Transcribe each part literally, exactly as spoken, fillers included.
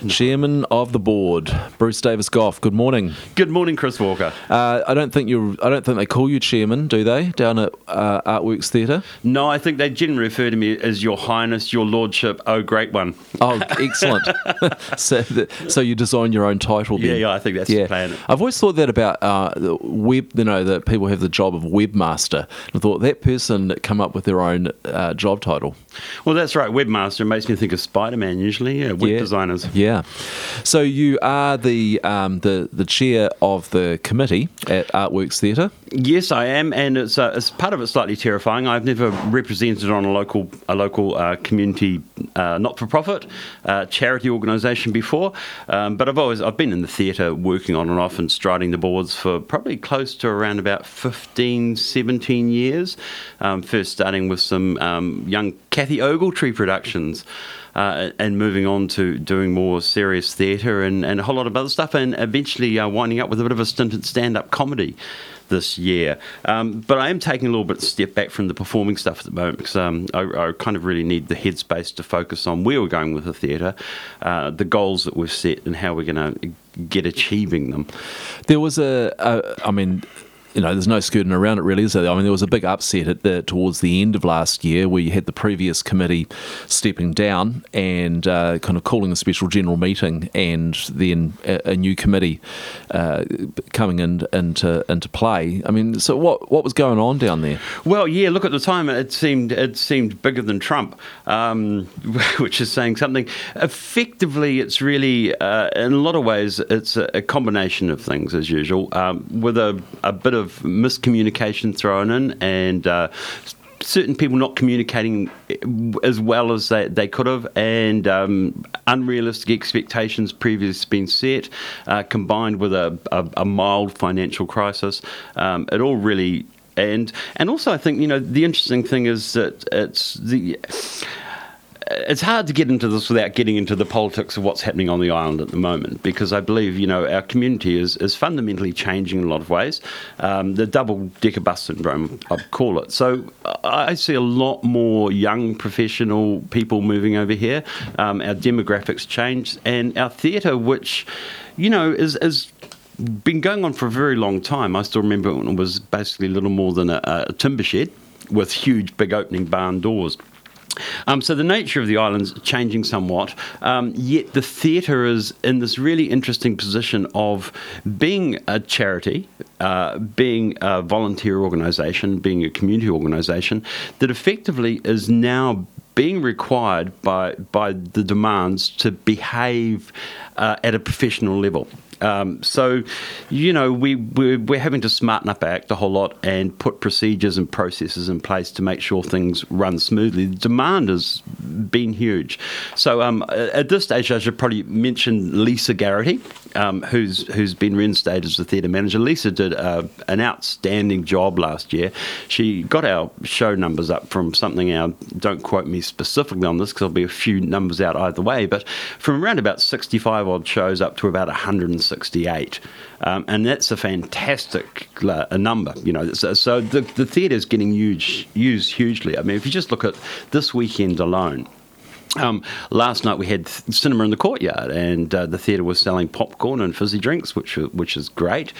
Chairman of the board, Bruce Davis-Goff. Good morning. Good morning, Chris Walker. Uh, I don't think you. I don't think they call you chairman, do they? Down at uh, Artworks Theatre. No, I think they generally refer to me as Your Highness, Your Lordship. Oh, great one. Oh, excellent. so, the, so you design your own title. Then. Yeah, yeah. I think that's yeah. the plan. I've always thought that about uh, the web. You know, that people have the job of webmaster. I thought that person come up with their own uh, job title. Well, that's right. Webmaster makes me think of Spider-Man usually. Yeah, web yeah. designers. Yeah. So you are the um, the the chair of the committee at Artworks Theatre. Yes, I am, and it's uh, it's part of it slightly terrifying. I've never represented on a local a local uh, community uh, not-for-profit uh, charity organisation before, um, but I've always I've been in the theatre working on and off and striding the boards for probably close to around about fifteen, seventeen years. Um, first starting with some um, young Kathy Ogletree productions. Uh, and moving on to doing more serious theatre and, and a whole lot of other stuff, and eventually uh, winding up with a bit of a stint at stand-up comedy this year. Um, but I am taking a little bit of step back from the performing stuff at the moment because um, I, I kind of really need the headspace to focus on where we're going with the theatre, uh, the goals that we've set and how we're going to get achieving them. There was a, a I mean... You know, there's no skirting around it really, is there? I mean, there was a big upset at the, towards the end of last year where you had the previous committee stepping down and uh, kind of calling a special general meeting and then a, a new committee uh, coming in, into into play. I mean, so what what was going on down there? Well, yeah, look, at the time it seemed it seemed bigger than Trump, um, which is saying something. Effectively, it's really, uh, in a lot of ways, it's a, a combination of things as usual, um, with a, a bit of miscommunication thrown in and uh, certain people not communicating as well as they, they could have, and um, unrealistic expectations previously been set, uh, combined with a, a, a mild financial crisis. Um, it all really, and and also I think, you know, the interesting thing is that it's the... It's hard to get into this without getting into the politics of what's happening on the island at the moment, because I believe, you know, our community is, is fundamentally changing in a lot of ways. Um, the double-decker bus syndrome, I'd call it. So I see a lot more young professional people moving over here. Um, our demographics changed, and our theatre, which, you know, is... is been going on for a very long time. I still remember when it was basically little more than a, a timber shed with huge, big opening barn doors. Um, so the nature of the island's changing somewhat, um, yet the theatre is in this really interesting position of being a charity, uh, being a volunteer organisation, being a community organisation that effectively is now being required by by the demands to behave uh, at a professional level. Um, so, you know, we, we're, we're having to smarten up our act a whole lot and put procedures and processes in place to make sure things run smoothly. The demand has been huge. So um, at this stage, I should probably mention Lisa Garrity, um, who's who's been reinstated as the theatre manager. Lisa did uh, an outstanding job last year. She got our show numbers up from something, our, don't quote me specifically on this because there'll be a few numbers out either way, but from around about sixty-five odd shows up to about one hundred sixty-eight, um, and that's a fantastic uh, a number. You know, so, so the the theatre is getting huge, used hugely. I mean, if you just look at this weekend alone. Um, last night we had cinema in the courtyard, and uh, the theatre was selling popcorn and fizzy drinks, which which is great.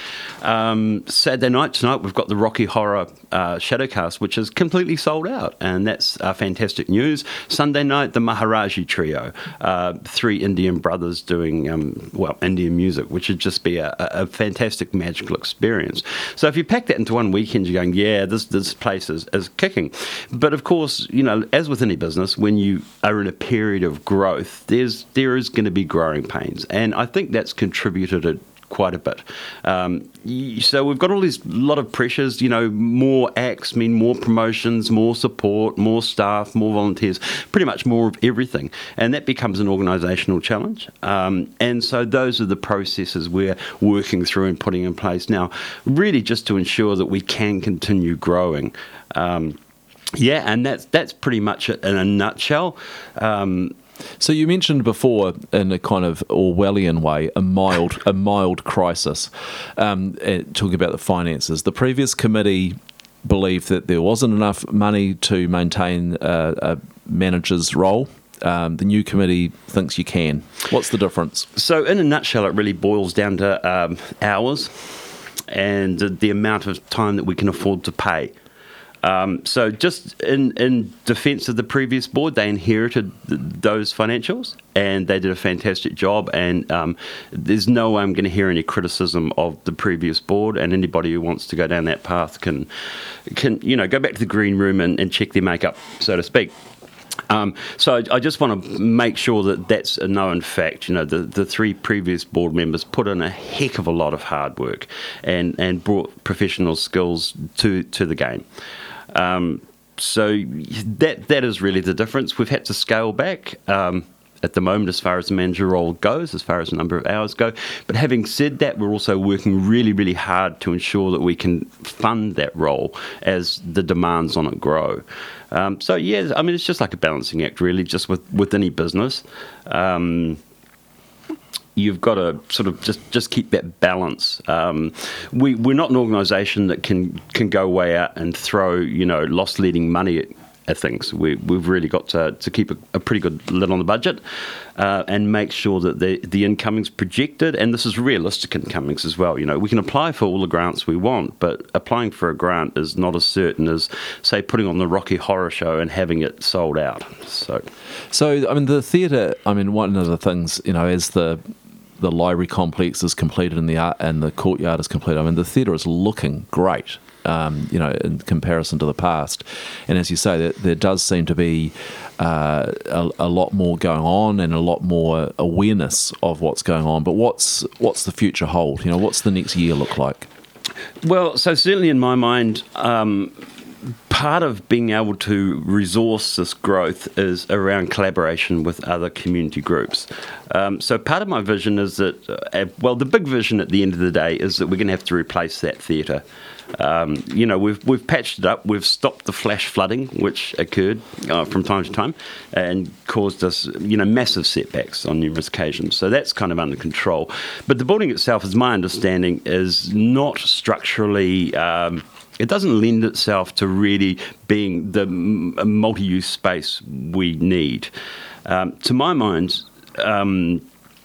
Um, Saturday night tonight we've got the Rocky Horror uh, Shadowcast, which is completely sold out, and that's uh, fantastic news. Sunday night the Maharaji Trio, uh, three Indian brothers doing um, well Indian music, which would just be a, a fantastic magical experience. So if you pack that into one weekend, you're going, yeah, this this place is, is kicking. But of course, you know, as with any business, when you are in a period of growth, there's there is going to be growing pains, and I think that's contributed it quite a bit. Um, so we've got all these lot of pressures, you know, more acts mean more promotions, more support, more staff, more volunteers, pretty much more of everything, and that becomes an organisational challenge. Um, and so those are the processes we're working through and putting in place now, really just to ensure that we can continue growing. Um, Yeah, and that's that's pretty much it in a nutshell. Um, so you mentioned before, in a kind of Orwellian way, a mild a mild crisis. Um, talking about the finances, the previous committee believed that there wasn't enough money to maintain uh, a manager's role. Um, the new committee thinks you can. What's the difference? So in a nutshell, it really boils down to um, hours and the, the amount of time that we can afford to pay. Um, so just in, in defence of the previous board, they inherited th- those financials and they did a fantastic job, and um, there's no way I'm going to hear any criticism of the previous board, and anybody who wants to go down that path can, can you know, go back to the green room and, and check their makeup, so to speak. Um, so I, I just want to make sure that that's a known fact. You know, the, the three previous board members put in a heck of a lot of hard work and, and brought professional skills to, to the game. Um, so that that is really the difference. We've had to scale back um, at the moment as far as the manager role goes, as far as the number of hours go. But having said that, we're also working really, really hard to ensure that we can fund that role as the demands on it grow. Um, so, yeah, I mean, it's just like a balancing act, really, just with, with any business. Um, you've got to sort of just, just keep that balance. Um, we, we're not an organisation that can, can go way out and throw, you know, loss-leading money at, at things. We, we've really got to, to keep a, a pretty good lid on the budget uh, and make sure that the, the incoming's projected, and this is realistic incomings as well. You know, we can apply for all the grants we want, but applying for a grant is not as certain as, say, putting on the Rocky Horror Show and having it sold out. So, so I mean, the theatre, I mean, one of the things, you know, as the the library complex is completed and the art and the courtyard is completed, I mean, the theatre is looking great, um, you know, in comparison to the past. And as you say, there, there does seem to be uh, a, a lot more going on and a lot more awareness of what's going on. But what's what's the future hold? You know, what's the next year look like? Well, so certainly in my mind, um, part of being able to resource this growth is around collaboration with other community groups. Um, so part of my vision is that, uh, well, the big vision at the end of the day is that we're going to have to replace that theatre. Um, you know, we've we've patched it up. We've stopped the flash flooding, which occurred uh, from time to time and caused us, you know, massive setbacks on numerous occasions. So that's kind of under control. But the building itself, as my understanding, is not structurally... Um, It doesn't lend itself to really being the multi-use space we need. Um, to my mind, um,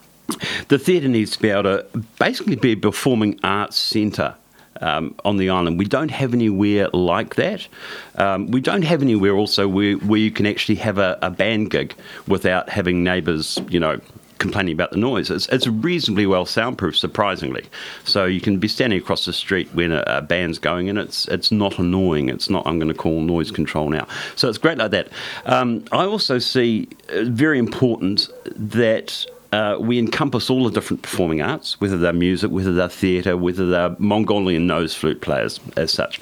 the theatre needs to be able to basically be a performing arts centre um, on the island. We don't have anywhere like that. Um, we don't have anywhere also where, where you can actually have a, a band gig without having neighbours, you know, complaining about the noise. It's, it's reasonably well soundproof, surprisingly. So you can be standing across the street when a, a band's going, and it's it's not annoying. It's not, I'm going to call noise control now. So it's great like that. Um, I also see uh, very important that uh, we encompass all the different performing arts, whether they're music, whether they're theatre, whether they're Mongolian nose flute players as such.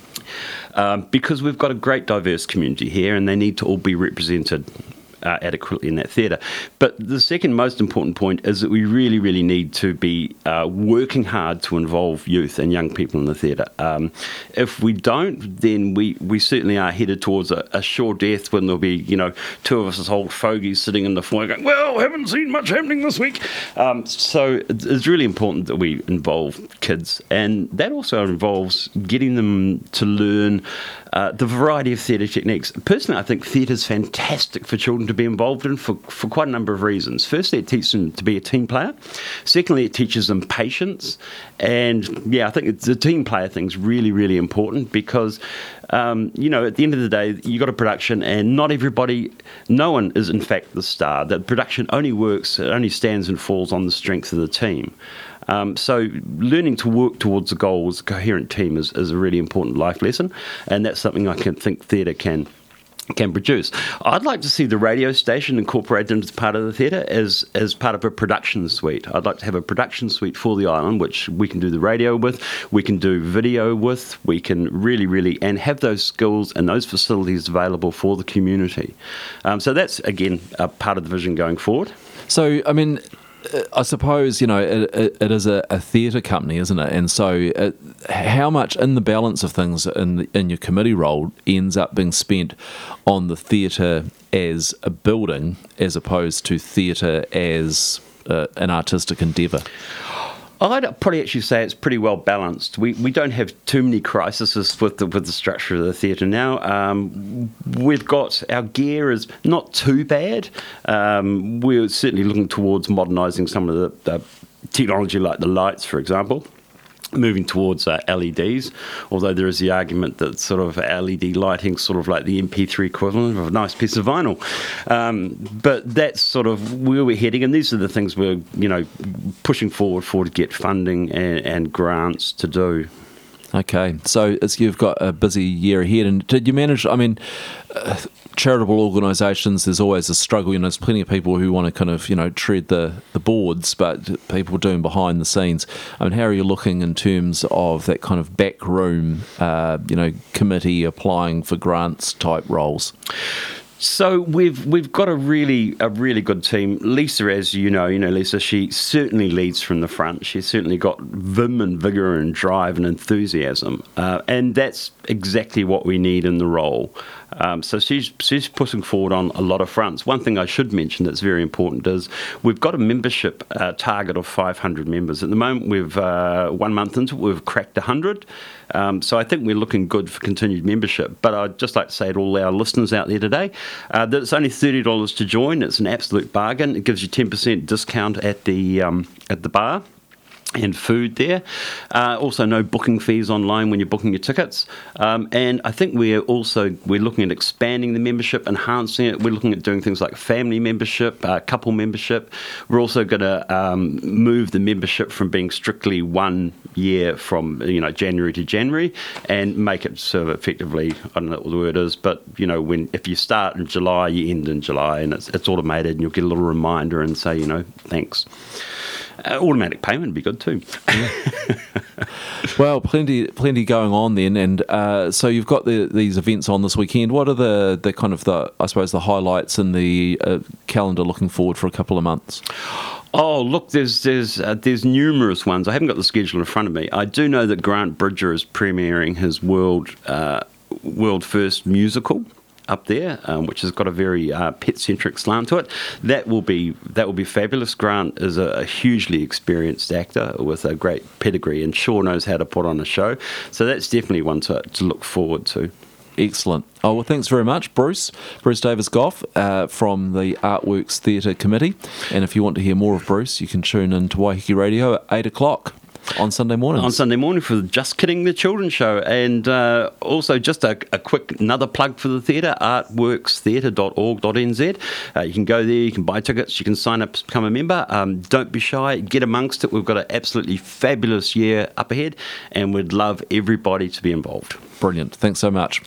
Um, because we've got a great diverse community here, and they need to all be represented Uh, adequately in that theatre. But the second most important point is that we really, really need to be uh, working hard to involve youth and young people in the theatre. Um, if we don't, then we, we certainly are headed towards a, a sure death when there'll be, you know, two of us as old fogies sitting in the foyer going, well, haven't seen much happening this week. Um, so it's really important that we involve kids, and that also involves getting them to learn Uh, the variety of theatre techniques. Personally, I think theatre is fantastic for children to be involved in for, for quite a number of reasons. Firstly, it teaches them to be a team player. Secondly, it teaches them patience. And, yeah, I think it's, the team player thing's really, really important because, um, you know, at the end of the day, you've got a production and not everybody, no one is in fact the star. The production only works, it only stands and falls on the strength of the team. Um, so learning to work towards a goal as a coherent team is, is a really important life lesson, and that's something I can think theatre can can produce. I'd like to see the radio station incorporated into part of the theatre as, as part of a production suite. I'd like to have a production suite for the island, which we can do the radio with, we can do video with, we can really, really, and have those skills and those facilities available for the community. Um, so that's, again, a part of the vision going forward. So, I mean, I suppose, you know, it, it, it is a, a theatre company, isn't it? And so it, how much in the balance of things in, the, in your committee role ends up being spent on the theatre as a building as opposed to theatre as uh, an artistic endeavour? I'd probably actually say it's pretty well balanced. We we don't have too many crises with the with the structure of the theatre now. Um, we've got our gear is not too bad. Um, we're certainly looking towards modernising some of the, the technology, like the lights, for example. Moving towards uh, L E Ds, although there is the argument that sort of L E D lighting sort of like the M P three equivalent of a nice piece of vinyl. Um, but that's sort of where we're heading, and these are the things we're, you know, pushing forward for to get funding and, and grants to do. Okay, so it's, you've got a busy year ahead, and did you manage, I mean, uh, charitable organisations, there's always a struggle, you know, there's plenty of people who want to kind of, you know, tread the, the boards, but people doing behind the scenes. I mean, how are you looking in terms of that kind of backroom, uh, you know, committee applying for grants type roles? So we've we've got a really a really good team. Lisa, as you know, you know Lisa, she certainly leads from the front. She's certainly got vim and vigour and drive and enthusiasm, uh, and that's exactly what we need in the role. Um, so she's she's pushing forward on a lot of fronts. One thing I should mention that's very important is we've got a membership uh, target of five hundred members. At the moment, we've uh, one month into it, we've cracked one hundred. Um, so I think we're looking good for continued membership. But I'd just like to say to all our listeners out there today uh, that it's only thirty dollars to join. It's an absolute bargain. It gives you ten percent discount at the um, at the bar and food there. Uh, also, no booking fees online when you're booking your tickets. Um, and I think we're also we're looking at expanding the membership, enhancing it. We're looking at doing things like family membership, uh, couple membership. We're also going to um, move the membership from being strictly one year from you know January to January, and make it sort of effectively, I don't know what the word is, but you know when if you start in July, you end in July, and it's it's automated, and you'll get a little reminder and say you know thanks. Uh, automatic payment would be good too. Well, plenty, plenty going on then, and uh, so you've got the, these events on this weekend. What are the, the kind of the I suppose the highlights in the uh, calendar looking forward for a couple of months? Oh, look, there's there's uh, there's numerous ones. I haven't got the schedule in front of me. I do know that Grant Bridger is premiering his world uh, world first musical up there, um, which has got a very uh, pet-centric slant to it. That will be that will be fabulous. Grant is a, a hugely experienced actor with a great pedigree and sure knows how to put on a show. So that's definitely one to, to look forward to. Excellent. Oh, well, thanks very much, Bruce. Bruce Davis-Goff uh, from the Artworks Theatre Committee. And if you want to hear more of Bruce, you can tune in to Waiheke Radio at eight o'clock. On Sunday mornings. On Sunday morning for the Just Kidding the Children show. And uh, also just a, a quick another plug for the theatre, artworks theatre dot org dot n z. Uh, you can go there, you can buy tickets, you can sign up to become a member. Um, don't be shy, get amongst it. We've got an absolutely fabulous year up ahead and we'd love everybody to be involved. Brilliant. Thanks so much.